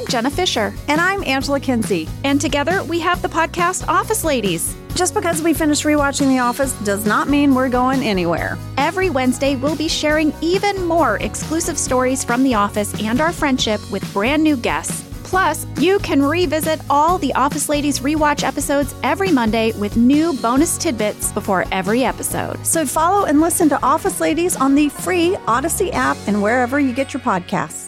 Jenna Fisher. And I'm Angela Kinsey. And together we have the podcast Office Ladies. Just because we finished rewatching The Office does not mean we're going anywhere. Every Wednesday, we'll be sharing even more exclusive stories from The Office and our friendship with brand new guests. Plus, you can revisit all the Office Ladies rewatch episodes every Monday with new bonus tidbits before every episode. So follow and listen to Office Ladies on the free Odyssey app and wherever you get your podcasts.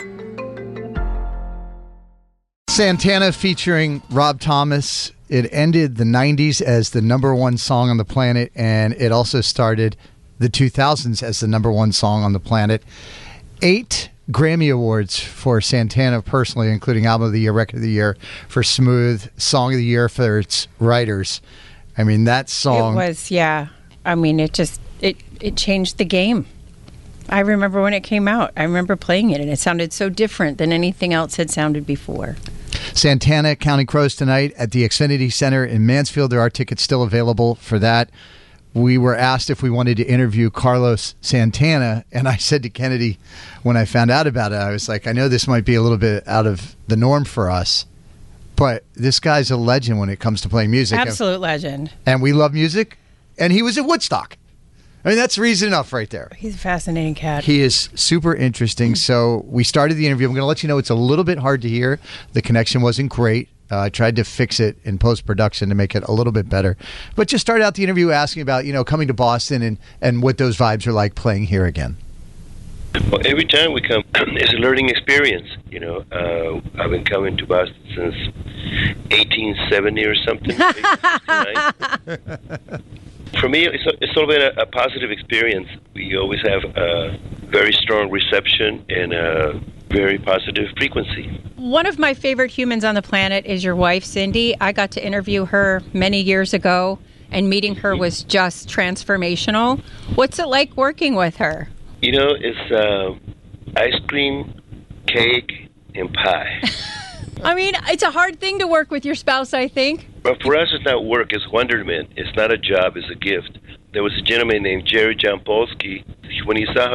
Santana featuring Rob Thomas. It ended the 90s as the number one song on the planet, and it also started the 2000s as the number one song on the planet. 8 Grammy Awards for Santana personally, including Album of the Year, Record of the Year for Smooth, Song of the Year for its writers. I mean, that song... It was, yeah. I mean, it changed the game. I remember when it came out. I remember playing it, and it sounded so different than anything else had sounded before. Santana, Counting Crows tonight at the Xfinity Center in Mansfield. There are tickets still available for that. We were asked if we wanted to interview Carlos Santana, and I said to Kennedy when I found out about it, I was like, I know this might be a little bit out of the norm for us, but this guy's a legend when it comes to playing music. Absolute legend. And we love music, and he was at Woodstock. I mean, that's reason enough right there. He's a fascinating cat. He is super interesting. So we started the interview. I'm going to let you know it's a little bit hard to hear. The connection wasn't great. I tried to fix it in post-production to make it a little bit better. But just started out the interview asking about, coming to Boston and what those vibes are like playing here again. Well, every time we come, it's a learning experience. I've been coming to Boston since 1870 or something. For me, it's all been a positive experience. We always have a very strong reception and a very positive frequency. One of my favorite humans on the planet is your wife, Cindy. I got to interview her many years ago, and meeting her was just transformational. What's it like working with her? It's ice cream, cake, and pie. I mean, it's a hard thing to work with your spouse, I think. But for us, it's not work. It's wonderment. It's not a job. It's a gift. There was a gentleman named Jerry Jampolsky. When he saw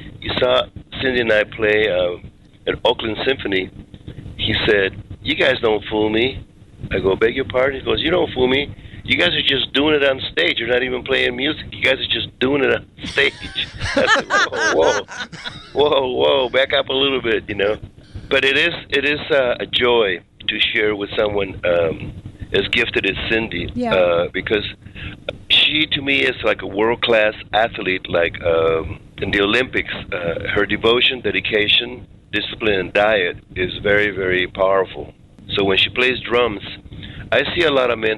Cindy and I play at Oakland Symphony, he said, "You guys don't fool me." I go, "Beg your pardon?" He goes, "You don't fool me. You guys are just doing it on stage. You're not even playing music. You guys are just doing it on stage." I said, whoa, back up a little bit, But it is a joy to share with someone as gifted as Cindy, because she, to me, is like a world-class athlete, like in the Olympics. Her devotion, dedication, discipline, and diet is very, very powerful. So when she plays drums, I see a lot of men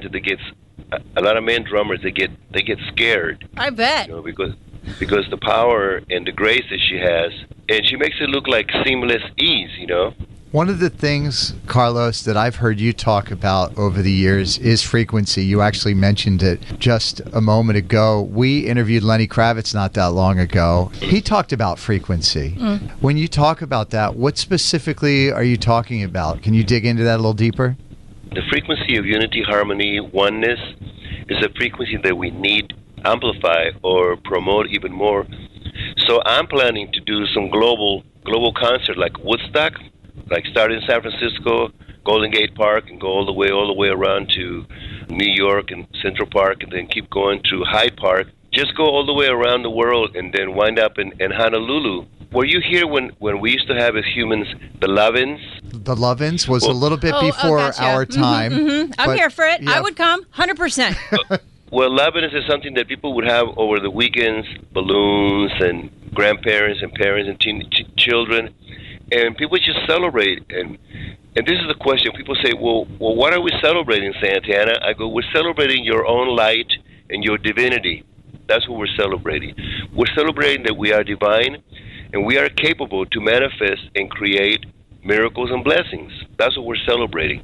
drummers, they get scared. I bet. Because the power and the grace that she has, and she makes it look like seamless ease, One of the things, Carlos, that I've heard you talk about over the years is frequency. You actually mentioned it just a moment ago. We interviewed Lenny Kravitz not that long ago. He talked about frequency. When you talk about that, what specifically are you talking about? Can you dig into that a little deeper? The frequency of unity, harmony, oneness is a frequency that we need amplify or promote even more. So I'm planning to do some global concert like Woodstock, like start in San Francisco, Golden Gate Park, and go all the way around to New York and Central Park, and then keep going to Hyde Park. Just go all the way around the world and then wind up in Honolulu. Were you here when we used to have as humans the Love-Ins? The Love-Ins was a little bit before gotcha. our time. I'm here for it. Yeah. I would come, 100%. Well, Love-Ins is something that people would have over the weekends, balloons and grandparents and parents and children, and people just celebrate. And this is the question. People say, well, what are we celebrating, Santana? I go, we're celebrating your own light and your divinity. That's what we're celebrating. We're celebrating that we are divine, and we are capable to manifest and create miracles and blessings. That's what we're celebrating.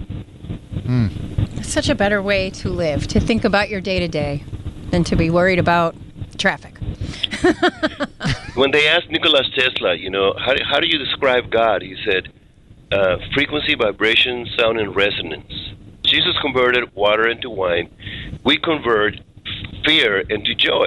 It's such a better way to live, to think about your day-to-day than to be worried about traffic. When they asked Nikola Tesla, how do you describe God? He said, frequency, vibration, sound, and resonance. Jesus converted water into wine. We convert fear into joy.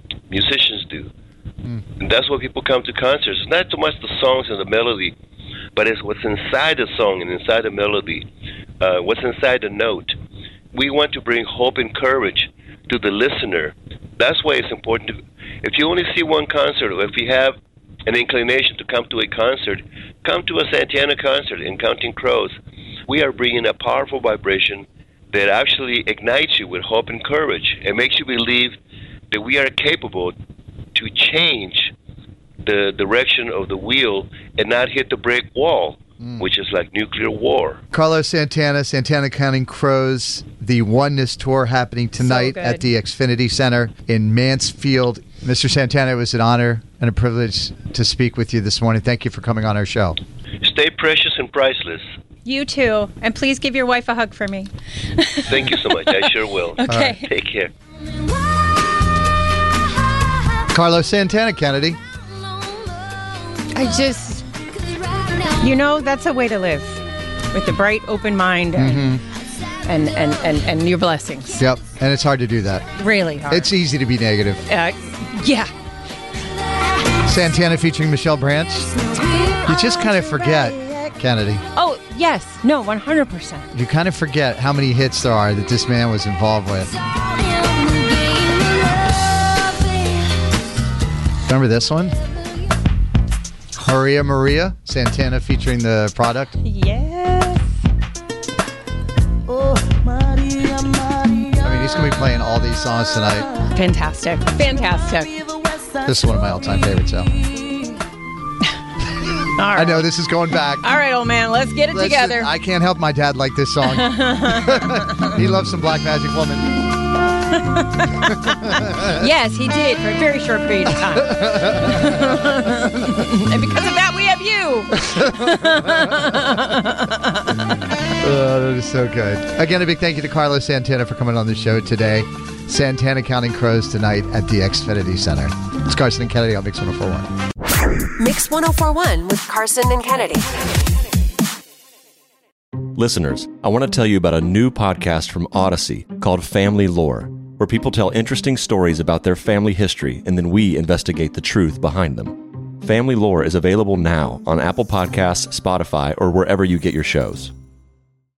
Musicians do. And that's why people come to concerts. It's not so much the songs and the melody, but it's what's inside the song and inside the melody, what's inside the note. We want to bring hope and courage to the listener. That's why it's important to, if you only see one concert, or if you have an inclination to come to a concert, come to a Santana concert in Counting Crows. We are bringing a powerful vibration that actually ignites you with hope and courage. It makes you believe that we are capable to change the direction of the wheel and not hit the brick wall, which is like nuclear war. Carlos Santana, Santana Counting Crows, the Oneness Tour happening tonight at the Xfinity Center in Mansfield. Mr. Santana, it was an honor and a privilege to speak with you this morning. Thank you for coming on our show. Stay precious and priceless. You too. And please give your wife a hug for me. Thank you so much. I sure will. Okay. Take care. Carlos Santana, Kennedy. I just, that's a way to live, with a bright, open mind and your blessings. Yep, and it's hard to do that. Really hard. It's easy to be negative. Yeah. Santana featuring Michelle Branch. You just kind of forget, Kennedy. Oh, yes. No, 100%. You kind of forget how many hits there are that this man was involved with. Remember this one? Maria Maria, Santana featuring the Product. Yes. I mean, he's going to be playing all these songs tonight. Fantastic. Fantastic. This is one of my all-time favorites, though. All right. I know this is going back. All right, old man, let's get it together. I can't help my dad like this song. He loves some Black Magic Woman. Yes, he did for a very short period of time. And because of that, we have you. That is so good. Again, a big thank you to Carlos Santana for coming on the show today. Santana Counting Crows tonight at the Xfinity Center. It's Carson and Kennedy on Mix 104.1. Mix 104.1 with Carson and Kennedy. Listeners, I want to tell you about a new podcast from Odyssey called Family Lore, where people tell interesting stories about their family history and then we investigate the truth behind them. Family Lore is available now on Apple Podcasts, Spotify, or wherever you get your shows.